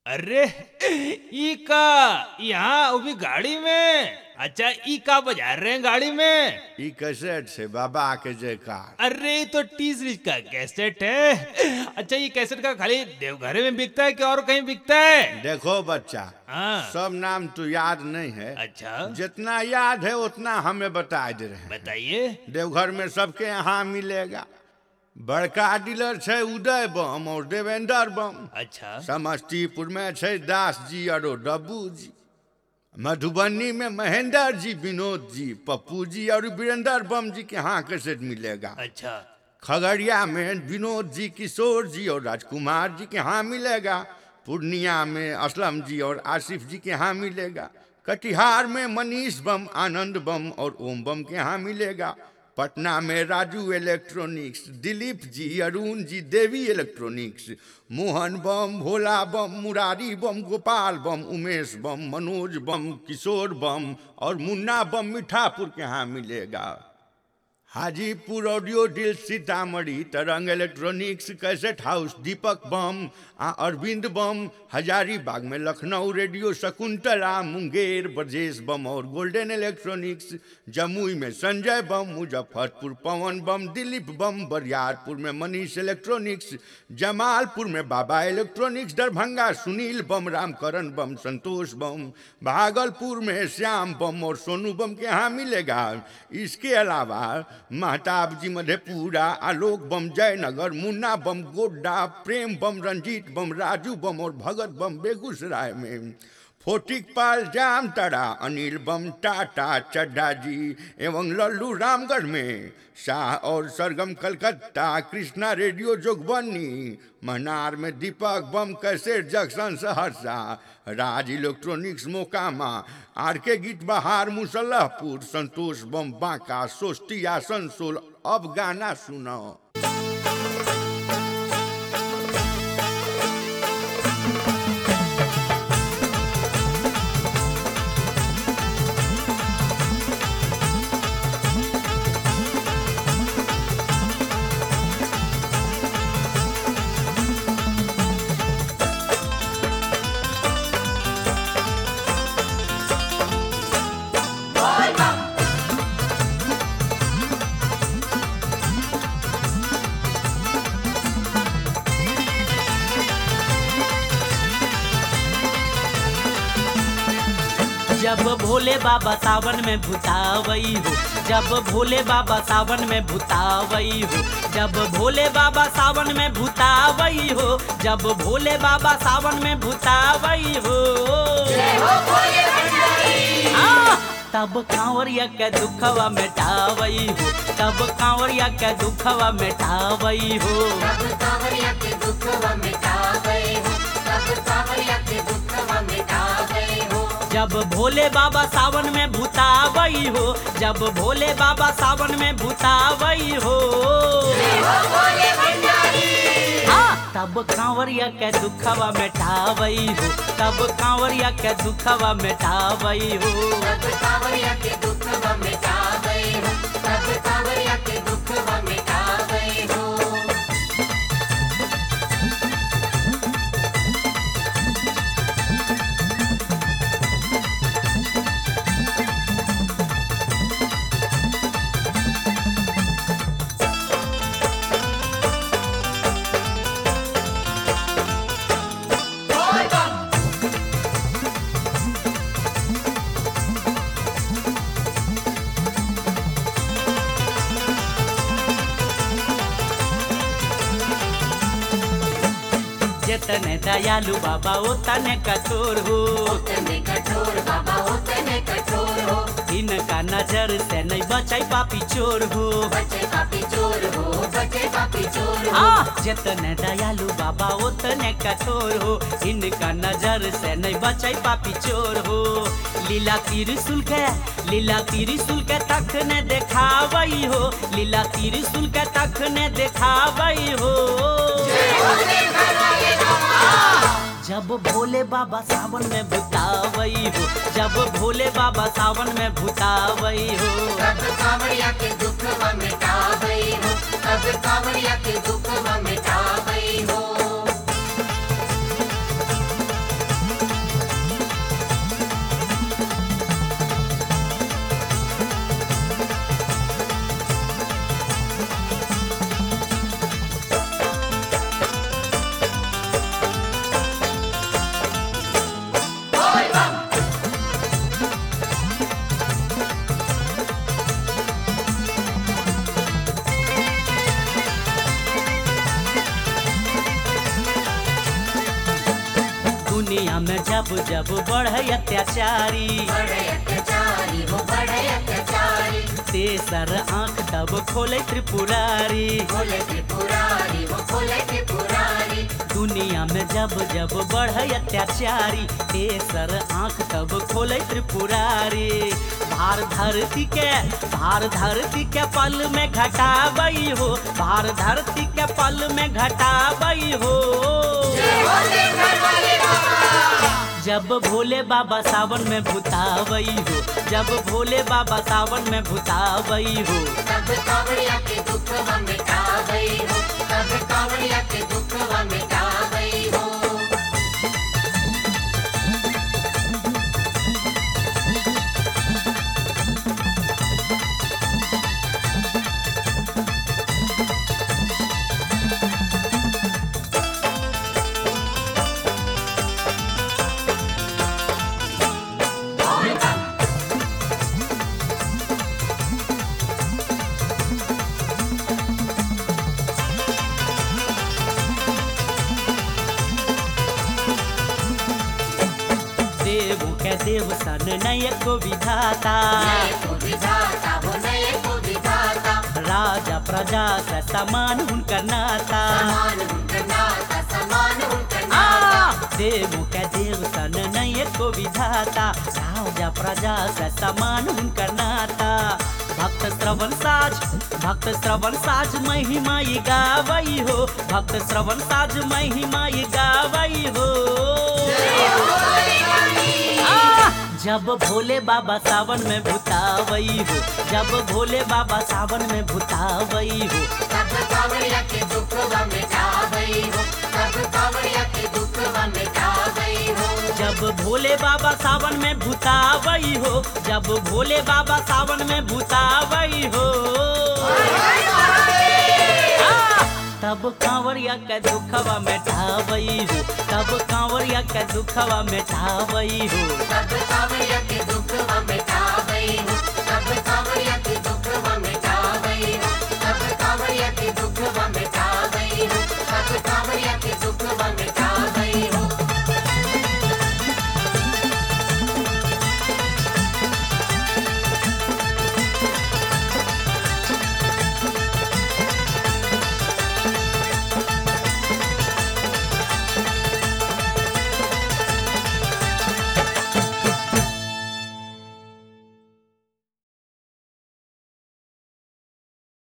अरे ई का यहाँ अभी गाड़ी में। अच्छा ई का बजा रहे हैं गाड़ी में? ई कैसेट से बाबा के जयकार। अरे ये तो टी सीरीज का कैसेट है। अच्छा ये कैसेट का खाली देवघर में बिकता है कि और कहीं बिकता है? देखो बच्चा, हाँ सब नाम तो याद नहीं है। अच्छा जितना याद है उतना हमें बता दे रहे हैं। बताइए। देवघर में सबके यहाँ मिलेगा। बड़का डीलर है उदय बम और देवेंद्र बम। अच्छा समस्तीपुर में है दास जी और डब्बू जी। मधुबनी में महेंद्र जी, विनोद जी, पप्पू जी और वीरेंद्र बम जी के यहाँ कैसेट मिलेगा। अच्छा खगड़िया में विनोद जी, किशोर जी और राजकुमार जी के यहाँ मिलेगा। पूर्णिया में असलम जी और आसिफ जी के यहाँ मिलेगा। कटिहार में मनीष बम, आनंद बम और ओम बम के यहाँ मिलेगा। पटना में राजू इलेक्ट्रॉनिक्स, दिलीप जी, अरुण जी, देवी इलेक्ट्रॉनिक्स, मोहन बम, भोला बम, मुरारी बम, गोपाल बम, उमेश बम, मनोज बम, किशोर बम और मुन्ना बम मीठापुर के यहाँ मिलेगा। Hajipur audio deal Sitamarhi, Tarang electronics, cassette house Deepak Bam, Arvind Bam, Hazaribagh में लखनऊ रेडियो शकुंतला, मुंगेर ब्रजेश बम और गोल्डन इलेक्ट्रॉनिक्स, जमुई में संजय बम, मुजफ्फरपुर पवन बम, दिलीप बम, बरियारपुर में मनीष इलेक्ट्रॉनिक्स, जमालपुर में बाबा इलेक्ट्रॉनिक्स, दरभंगा सुनील बम, रामकरण बम, संतोष बम, भागलपुर में श्याम बम और सोनू बम के यहाँ मिलेगा। इसके अलावा महताब जी मधेपुरा, आलोक बम जयनगर, मुन्ना बम गोड्डा, प्रेम बम रंजीत बम, राजू बम और भगत बम बेगूसराय में, फोटिकपाल जामताड़ा, अनिल बम टाटा चड्डा जी एवं लल्लू रामगढ़ में, शाह और सरगम कलकत्ता, कृष्णा रेडियो जोगबनी, महनार में Deepak Bam, cassette junction Saharsa, Raj electronics Mokama, R K Geet Bahar Musallahpur, Santosh बम बांका, सोस्ती आसनसोल। अब गाना सुनो। जब भोले बाबा सावन में भुतावई हो, जब भोले बाबा सावन में भुतावई हो, जब भोले बाबा सावन में भुतावई हो, जब भोले बाबा सावन में भुतावई हो, तब कांवरिया के दुखवा मिटावई हो, तब कांवरिया के दुखवा मिटावई हो, तब कांवरिया के दुखवा मिटावई हो, तब कांवरिया के दुखवा मिटावई हो। जब भोले बाबा सावन में भुतावई हो, जब भोले बाबा सावन में भुतावई हो, तब कांवरिया के दुखवा मिटावई हो, तब कांवरिया के दुखवा मिटावई हो, तब कांवरिया के दुखवा मिटावई हो, तब कांवरिया के दुखवा मिटावई हो। जितने दयालु बाबा उतने कठोर हो, उतने कठोर बाबा उतने कठोर हो, इनका नजर से नहीं बचाई पापी चोर हो, बचे पापी चोर हो, बचे पापी चोर हो। जितने दयालु बाबा उतने कठोर हो, इनका नजर से नहीं बचाई पापी चोर हो। लीला त्रिशूल के तख ने देखावई हो, लीला त्रिशूल के तख ने देखावई हो। जब भोले बाबा सावन में भुतावई हो, जब भोले बाबा सावन में भुतावई हो, तब कांवरिया के दुखवा मिटावई हो, तब कांवरिया के दुखवा मिटावई हो। दुनिया में जब जब बढ़े अत्याचारी बड़े अत्याचारी हो बड़े अत्याचारी तेसर आंख तब खोले त्रिपुरारी खोले त्रिपुरारी हो खोले त्रिपुरारी दुनिया में जब जब बढ़े अत्याचारी तेसर आंख तब खोले त्रिपुरारी भार धरती के पल में घटावई हो भार धरती के पल में घटावई हो जब भोले बाबा सावन में भुतावई हो जब भोले बाबा सावन में भुतावई हो तब कांवरिया के दुख हम मिटावई हो तब कांवरिया के दुख हम मिटावई हो देवों के देव सन नय को विधाता नए को विधाता हो नए को विधाता राजा प्रजा से समान उनका नाता समान उनका नाता समान उनका नाता देवों के देव सन नय को विधाता राजा प्रजा से समान उनका नाता भक्त श्रवण साज महिमा ये गावई हो भक्त श्रवण साज महिमा ये गावई हो जब भोले बाबा सावन में भुतावई हो जब भोले बाबा सावन में भुतावई हो तब कांवरिया के दुख हम मिटावई हो तब कांवरिया के दुख हम मिटावई हो जब भोले बाबा सावन में भुतावई हो जब भोले बाबा सावन में भुतावई हो तब कांवरिया के दुखवा मिटावई हो तब कांवरिया के दुखवा मिटावई हो तब कांवरिया के दुख हम मिटावई हो तब कांवरिया